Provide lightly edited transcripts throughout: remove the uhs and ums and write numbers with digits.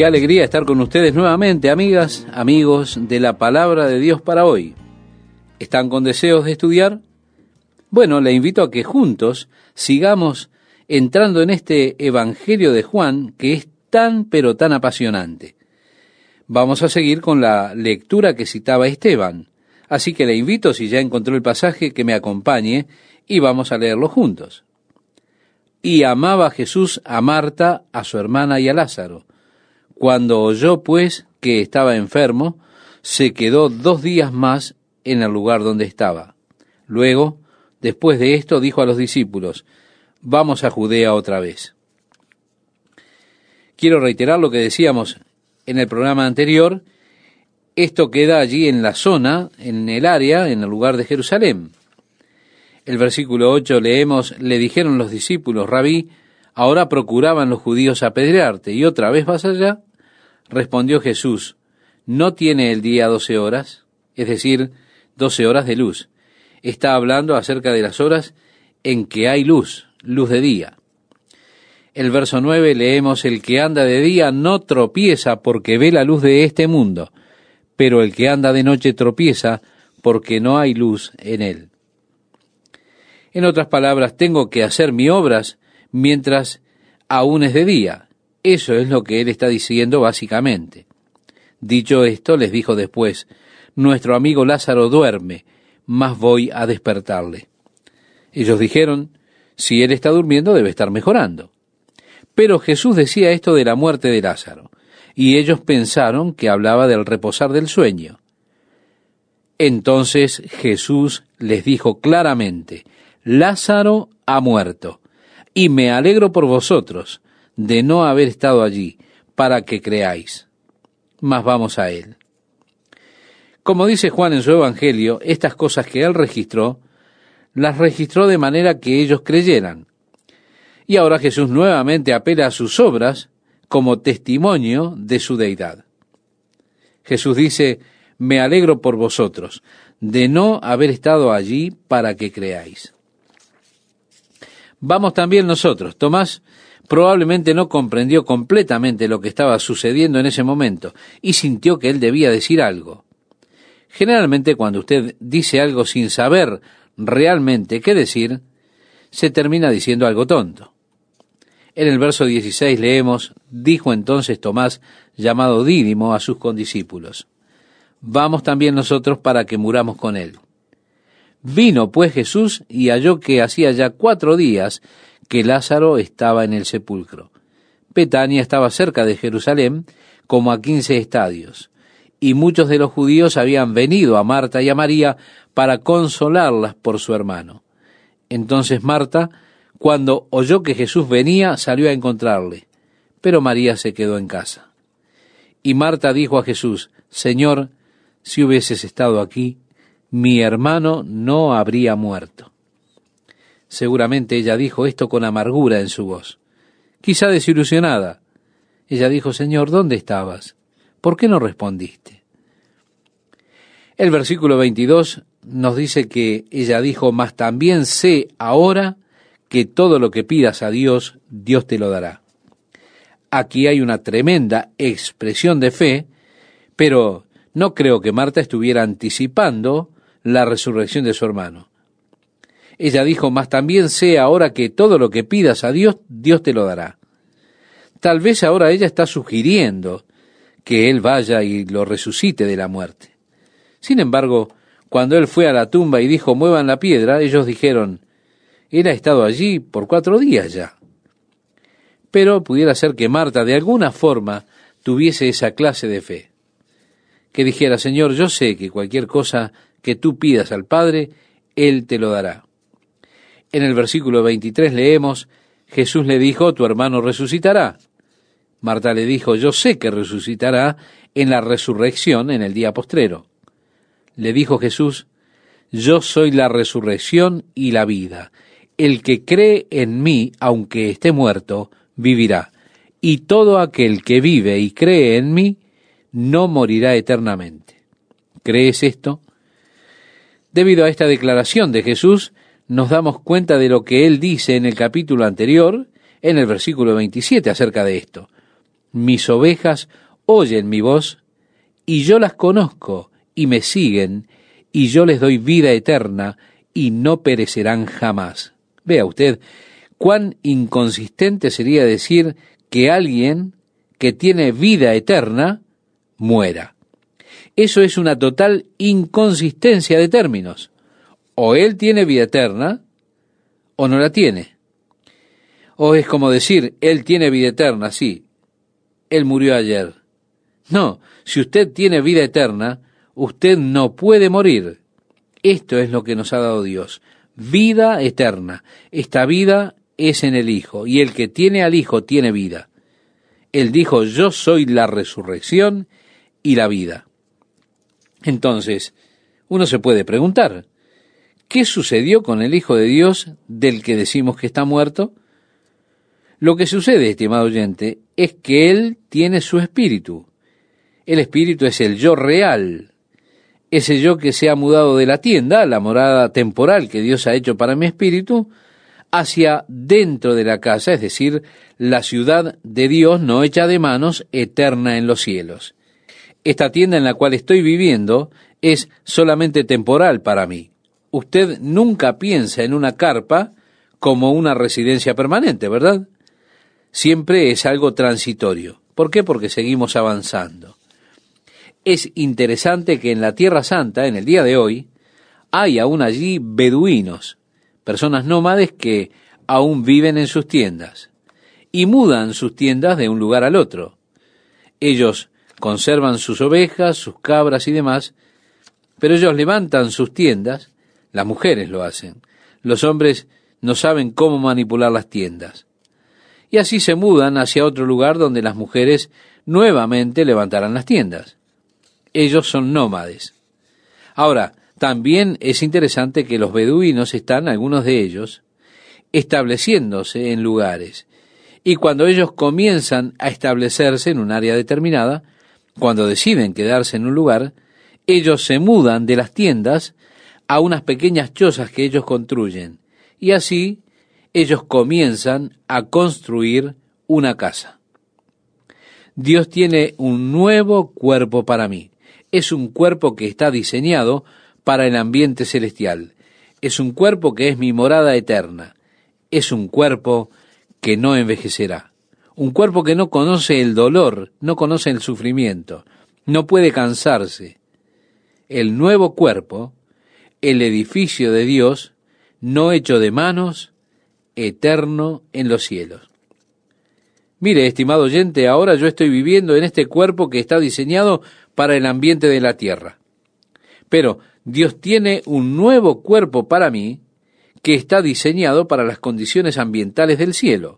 Qué alegría estar con ustedes nuevamente, amigas, amigos de la Palabra de Dios para hoy. ¿Están con deseos de estudiar? Bueno, le invito a que juntos sigamos entrando en este Evangelio de Juan que es tan pero tan apasionante. Vamos a seguir con la lectura que citaba Esteban, así que le invito, si ya encontró el pasaje, que me acompañe y vamos a leerlo juntos. Y amaba Jesús a Marta, a su hermana y a Lázaro. Cuando oyó, pues, que estaba enfermo, se quedó 2 días más en el lugar donde estaba. Luego, después de esto, dijo a los discípulos: vamos a Judea otra vez. Quiero reiterar lo que decíamos en el programa anterior. Esto queda allí en la zona, en el área, en el lugar de Jerusalén. El versículo 8 leemos: le dijeron los discípulos: Rabí, ahora procuraban los judíos apedrearte, ¿y otra vez vas allá? Respondió Jesús: ¿no tiene el día 12 horas? Es decir, 12 horas de luz. Está hablando acerca de las horas en que hay luz, luz de día. El verso 9 leemos: el que anda de día no tropieza porque ve la luz de este mundo, pero el que anda de noche tropieza porque no hay luz en él. En otras palabras, tengo que hacer mis obras mientras aún es de día. Eso es lo que él está diciendo básicamente. Dicho esto, les dijo después: nuestro amigo Lázaro duerme, mas voy a despertarle. Ellos dijeron: si él está durmiendo, debe estar mejorando. Pero Jesús decía esto de la muerte de Lázaro, y ellos pensaron que hablaba del reposar del sueño. Entonces Jesús les dijo claramente: Lázaro ha muerto, y me alegro por vosotros de no haber estado allí, para que creáis. Mas vamos a él. Como dice Juan en su Evangelio, estas cosas que él registró, las registró de manera que ellos creyeran. Y ahora Jesús nuevamente apela a sus obras como testimonio de su deidad. Jesús dice: me alegro por vosotros de no haber estado allí para que creáis. Vamos también nosotros. Tomás probablemente no comprendió completamente lo que estaba sucediendo en ese momento y sintió que él debía decir algo. Generalmente cuando usted dice algo sin saber realmente qué decir, se termina diciendo algo tonto. En el verso 16 leemos: dijo entonces Tomás, llamado Dídimo, a sus condiscípulos: vamos también nosotros para que muramos con él. Vino pues Jesús y halló que hacía ya 4 días que Lázaro estaba en el sepulcro. Betania estaba cerca de Jerusalén, como a 15 estadios, y muchos de los judíos habían venido a Marta y a María para consolarlas por su hermano. Entonces Marta, cuando oyó que Jesús venía, salió a encontrarle, pero María se quedó en casa. Y Marta dijo a Jesús: Señor, si hubieses estado aquí, mi hermano no habría muerto. Seguramente ella dijo esto con amargura en su voz, quizá desilusionada. Ella dijo: Señor, ¿dónde estabas? ¿Por qué no respondiste? El versículo 22 nos dice que ella dijo: mas también sé ahora que todo lo que pidas a Dios, Dios te lo dará. Aquí hay una tremenda expresión de fe, pero no creo que Marta estuviera anticipando la resurrección de su hermano. Ella dijo: mas también sé ahora que todo lo que pidas a Dios, Dios te lo dará. Tal vez ahora ella está sugiriendo que él vaya y lo resucite de la muerte. Sin embargo, cuando él fue a la tumba y dijo: muevan la piedra, ellos dijeron: él ha estado allí por 4 días ya. Pero pudiera ser que Marta de alguna forma tuviese esa clase de fe, que dijera: Señor, yo sé que cualquier cosa que tú pidas al Padre, Él te lo dará. En el versículo 23 leemos: Jesús le dijo: tu hermano resucitará. Marta le dijo: yo sé que resucitará en la resurrección en el día postrero. Le dijo Jesús: yo soy la resurrección y la vida. El que cree en mí, aunque esté muerto, vivirá. Y todo aquel que vive y cree en mí, no morirá eternamente. ¿Crees esto? Debido a esta declaración de Jesús, nos damos cuenta de lo que él dice en el capítulo anterior, en el versículo 27, acerca de esto. mis ovejas oyen mi voz, y yo las conozco, y me siguen, y yo les doy vida eterna, y no perecerán jamás. Vea usted, cuán inconsistente sería decir que alguien que tiene vida eterna muera. Eso es una total inconsistencia de términos. O él tiene vida eterna, o no la tiene. O es como decir, él tiene vida eterna, sí, él murió ayer. No, si usted tiene vida eterna, usted no puede morir. Esto es lo que nos ha dado Dios, vida eterna. Esta vida es en el Hijo, y el que tiene al Hijo tiene vida. Él dijo, yo soy la resurrección y la vida. Entonces, uno se puede preguntar, ¿qué sucedió con el Hijo de Dios del que decimos que está muerto? Lo que sucede, estimado oyente, es que Él tiene su espíritu. El espíritu es el yo real, ese yo que se ha mudado de la tienda, la morada temporal que Dios ha hecho para mi espíritu, hacia dentro de la casa, es decir, la ciudad de Dios no hecha de manos, eterna en los cielos. Esta tienda en la cual estoy viviendo es solamente temporal para mí. Usted nunca piensa en una carpa como una residencia permanente, ¿verdad? Siempre es algo transitorio. ¿Por qué? Porque seguimos avanzando. Es interesante que en la Tierra Santa, en el día de hoy, hay aún allí beduinos, personas nómades que aún viven en sus tiendas y mudan sus tiendas de un lugar al otro. Ellos conservan sus ovejas, sus cabras y demás, pero ellos levantan sus tiendas, las mujeres lo hacen, los hombres no saben cómo manipular las tiendas. Y así se mudan hacia otro lugar donde las mujeres nuevamente levantarán las tiendas. Ellos son nómades. Ahora, también es interesante que los beduinos están, algunos de ellos, estableciéndose en lugares. Y cuando ellos comienzan a establecerse en un área determinada, cuando deciden quedarse en un lugar, ellos se mudan de las tiendas a unas pequeñas chozas que ellos construyen. Y así ellos comienzan a construir una casa. Dios tiene un nuevo cuerpo para mí. Es un cuerpo que está diseñado para el ambiente celestial. Es un cuerpo que es mi morada eterna. Es un cuerpo que no envejecerá. Un cuerpo que no conoce el dolor, no conoce el sufrimiento, no puede cansarse. El nuevo cuerpo, el edificio de Dios, no hecho de manos, eterno en los cielos. Mire, estimado oyente, ahora yo estoy viviendo en este cuerpo que está diseñado para el ambiente de la tierra. Pero Dios tiene un nuevo cuerpo para mí que está diseñado para las condiciones ambientales del cielo.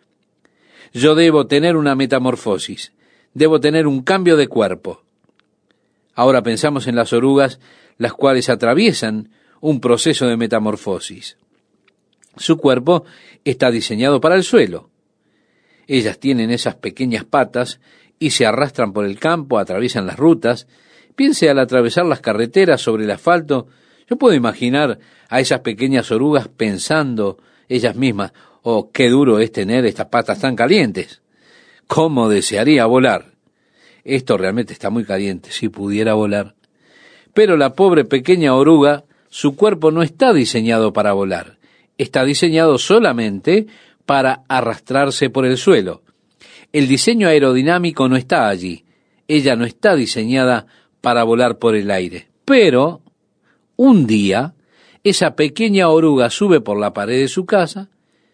Yo debo tener una metamorfosis, debo tener un cambio de cuerpo. Ahora pensamos en las orugas, las cuales atraviesan un proceso de metamorfosis. Su cuerpo está diseñado para el suelo. Ellas tienen esas pequeñas patas y se arrastran por el campo, atraviesan las rutas. Piense al atravesar las carreteras sobre el asfalto. Yo puedo imaginar a esas pequeñas orugas pensando ellas mismas, oh, qué duro es tener estas patas tan calientes. ¿Cómo desearía volar? Esto realmente está muy caliente, si pudiera volar. Pero la pobre pequeña oruga, su cuerpo no está diseñado para volar. Está diseñado solamente para arrastrarse por el suelo. El diseño aerodinámico no está allí. Ella no está diseñada para volar por el aire. Pero un día, esa pequeña oruga sube por la pared de su casa,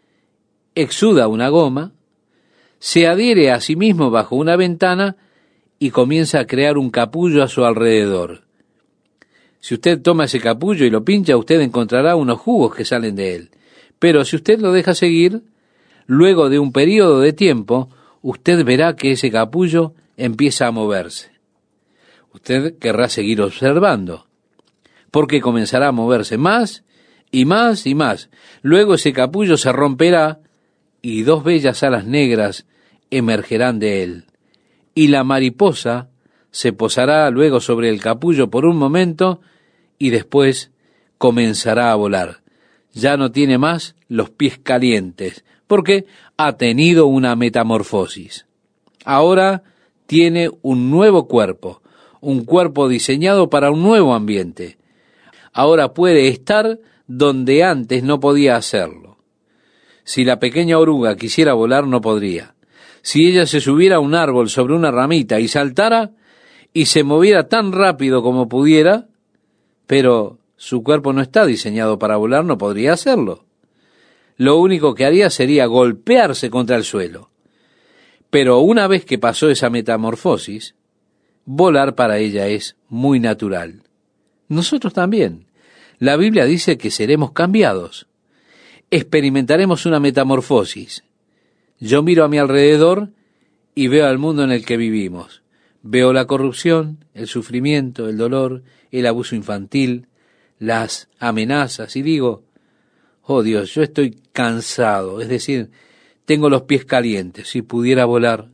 exuda una goma, se adhiere a sí mismo bajo una ventana y comienza a crear un capullo a su alrededor. Si usted toma ese capullo y lo pincha, usted encontrará unos jugos que salen de él. Pero si usted lo deja seguir, luego de un periodo de tiempo, usted verá que ese capullo empieza a moverse. Usted querrá seguir observando, porque comenzará a moverse más y más y más. Luego ese capullo se romperá y dos bellas alas negras emergerán de él. Y la mariposa se posará luego sobre el capullo por un momento y después comenzará a volar. Ya no tiene más los pies calientes, porque ha tenido una metamorfosis. Ahora tiene un nuevo cuerpo, un cuerpo diseñado para un nuevo ambiente. Ahora puede estar donde antes no podía hacerlo. Si la pequeña oruga quisiera volar, no podría. Si ella se subiera a un árbol sobre una ramita y saltara y se moviera tan rápido como pudiera, pero su cuerpo no está diseñado para volar, no podría hacerlo. Lo único que haría sería golpearse contra el suelo. Pero una vez que pasó esa metamorfosis, volar para ella es muy natural. Nosotros también. La Biblia dice que seremos cambiados. Experimentaremos una metamorfosis. Yo miro a mi alrededor y veo al mundo en el que vivimos. Veo la corrupción, el sufrimiento, el dolor, el abuso infantil, las amenazas, y digo, oh Dios, yo estoy cansado, es decir, tengo los pies calientes. Si pudiera volar,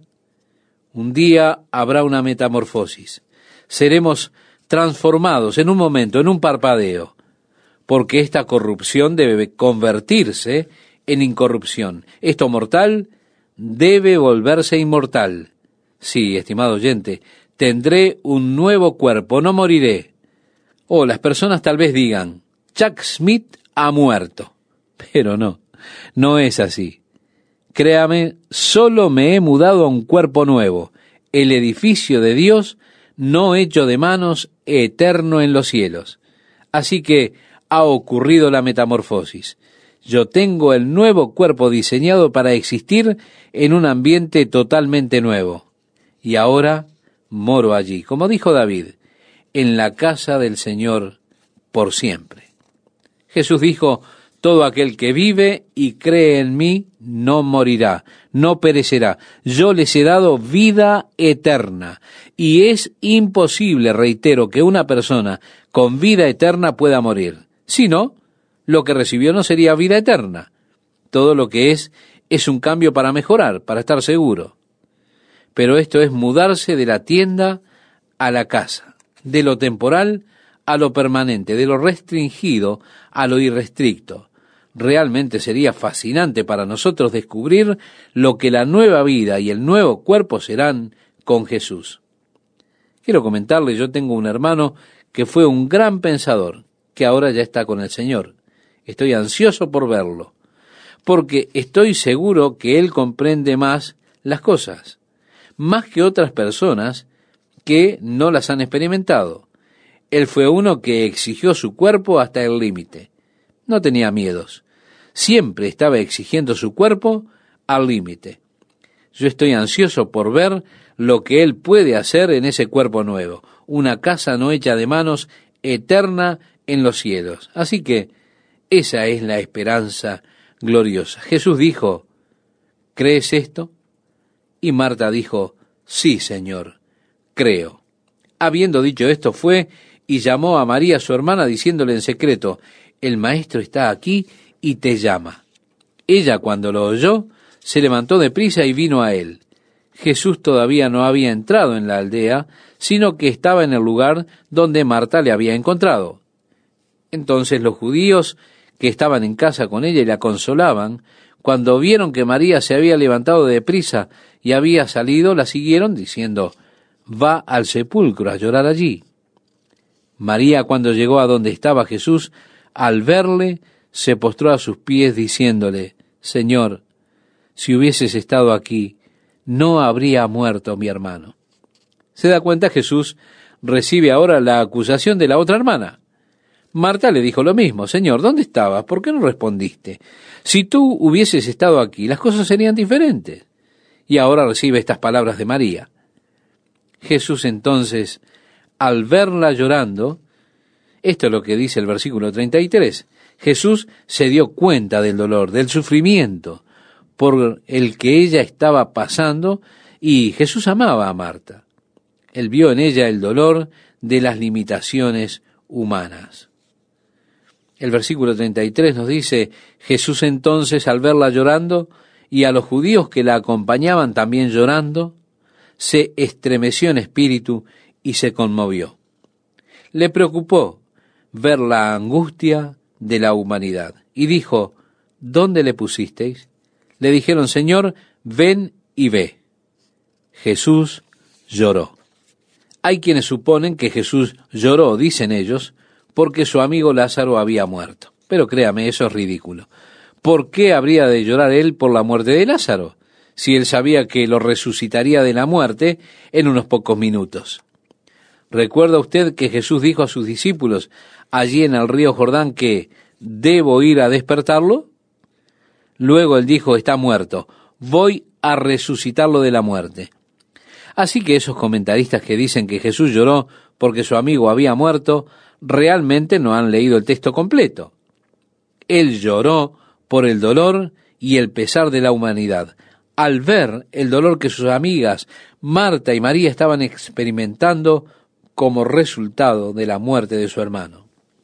un día habrá una metamorfosis. Seremos transformados en un momento, en un parpadeo, porque esta corrupción debe convertirse en incorrupción. Esto mortal debe volverse inmortal. Sí, estimado oyente, tendré un nuevo cuerpo, no moriré. Oh, las personas tal vez digan, Chuck Smith ha muerto. Pero no es así. Créame, solo me he mudado a un cuerpo nuevo, el edificio de Dios, no hecho de manos, eterno en los cielos. Así que ha ocurrido la metamorfosis. Yo tengo el nuevo cuerpo diseñado para existir en un ambiente totalmente nuevo. Y ahora moro allí, como dijo David, en la casa del Señor por siempre. Jesús dijo, todo aquel que vive y cree en mí no morirá, no perecerá. Yo les he dado vida eterna. Y es imposible, reitero, que una persona con vida eterna pueda morir. Si no, lo que recibió no sería vida eterna. Todo lo que es un cambio para mejorar, para estar seguro. Pero esto es mudarse de la tienda a la casa, de lo temporal a lo permanente, de lo restringido a lo irrestricto. Realmente sería fascinante para nosotros descubrir lo que la nueva vida y el nuevo cuerpo serán con Jesús. Quiero comentarle, yo tengo un hermano que fue un gran pensador, que ahora ya está con el Señor. Estoy ansioso por verlo, porque estoy seguro que él comprende más las cosas, más que otras personas que no las han experimentado. Él fue uno que exigió su cuerpo hasta el límite. No tenía miedos. Siempre estaba exigiendo su cuerpo al límite. Yo estoy ansioso por ver lo que él puede hacer en ese cuerpo nuevo. Una casa no hecha de manos, eterna en los cielos. Así que esa es la esperanza gloriosa. Jesús dijo, ¿crees esto? Y Marta dijo, sí, Señor, creo. Habiendo dicho esto, fue y llamó a María, su hermana, diciéndole en secreto, el maestro está aquí y te llama. Ella, cuando lo oyó, se levantó deprisa y vino a él. Jesús todavía no había entrado en la aldea, sino que estaba en el lugar donde Marta le había encontrado. Entonces los judíos que estaban en casa con ella y la consolaban, cuando vieron que María se había levantado deprisa y había salido, la siguieron diciendo, va al sepulcro a llorar allí. María, cuando llegó a donde estaba Jesús, al verle, se postró a sus pies diciéndole, Señor, si hubieses estado aquí, no habría muerto mi hermano. ¿Se da cuenta? Jesús recibe ahora la acusación de la otra hermana. Marta le dijo lo mismo, Señor, ¿dónde estabas? ¿Por qué no respondiste? Si tú hubieses estado aquí, las cosas serían diferentes. Y ahora recibe estas palabras de María. Jesús entonces, al verla llorando, esto es lo que dice el versículo 33, Jesús se dio cuenta del dolor, del sufrimiento por el que ella estaba pasando, y Jesús amaba a Marta. Él vio en ella el dolor de las limitaciones humanas. El versículo 33 nos dice, Jesús entonces, al verla llorando, y a los judíos que la acompañaban también llorando, se estremeció en espíritu y se conmovió. Le preocupó ver la angustia de la humanidad, y dijo, ¿dónde le pusisteis? Le dijeron, Señor, ven y ve. Jesús lloró. Hay quienes suponen que Jesús lloró, dicen ellos, porque su amigo Lázaro había muerto. Pero créame, eso es ridículo. ¿Por qué habría de llorar él por la muerte de Lázaro, si él sabía que lo resucitaría de la muerte en unos pocos minutos? ¿Recuerda usted que Jesús dijo a sus discípulos allí en el río Jordán que debo ir a despertarlo? Luego él dijo, está muerto, voy a resucitarlo de la muerte. Así que esos comentaristas que dicen que Jesús lloró porque su amigo había muerto, realmente no han leído el texto completo. Él lloró por el dolor y el pesar de la humanidad, al ver el dolor que sus amigas Marta y María estaban experimentando como resultado de la muerte de su hermano.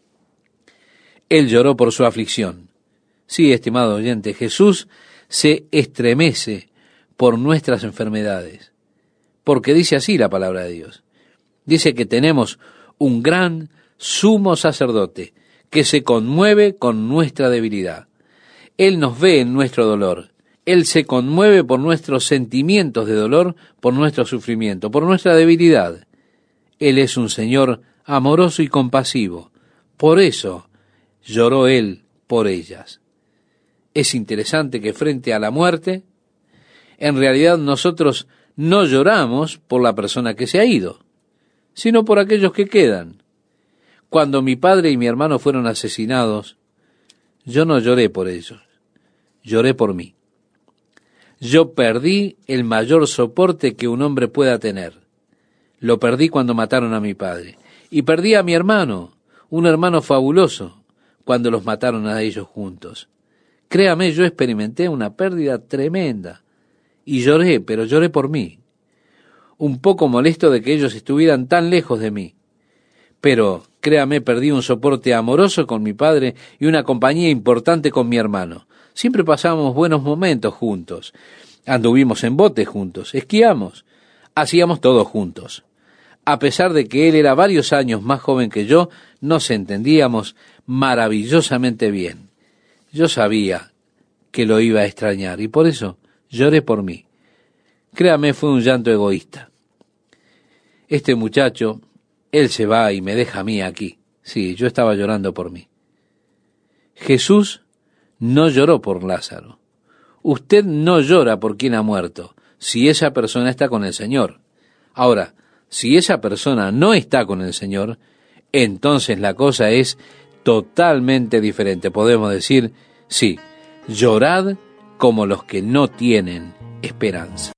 Él lloró por su aflicción. Sí, estimado oyente, Jesús se estremece por nuestras enfermedades, porque dice así la palabra de Dios. Dice que tenemos un gran sumo sacerdote que se conmueve con nuestra debilidad. Él nos ve en nuestro dolor. Él se conmueve por nuestros sentimientos de dolor, por nuestro sufrimiento, por nuestra debilidad. Él es un Señor amoroso y compasivo. Por eso lloró Él por ellas. Es interesante que frente a la muerte, en realidad nosotros no lloramos por la persona que se ha ido, sino por aquellos que quedan. Cuando mi padre y mi hermano fueron asesinados, yo no lloré por ellos, lloré por mí. Yo perdí el mayor soporte que un hombre pueda tener. Lo perdí cuando mataron a mi padre. Y perdí a mi hermano, un hermano fabuloso, cuando los mataron a ellos juntos. Créame, yo experimenté una pérdida tremenda. Y lloré, pero lloré por mí. Un poco molesto de que ellos estuvieran tan lejos de mí. Pero, créame, perdí un soporte amoroso con mi padre y una compañía importante con mi hermano. Siempre pasamos buenos momentos juntos. Anduvimos en bote juntos, esquiamos, hacíamos todo juntos. A pesar de que él era varios años más joven que yo, nos entendíamos maravillosamente bien. Yo sabía que lo iba a extrañar y por eso lloré por mí. Créame, fue un llanto egoísta. Este muchacho, él se va y me deja a mí aquí. Sí, yo estaba llorando por mí. Jesús no lloró por Lázaro. Usted no llora por quien ha muerto, si esa persona está con el Señor. Ahora, si esa persona no está con el Señor, entonces la cosa es totalmente diferente. Podemos decir, sí, llorad como los que no tienen esperanza.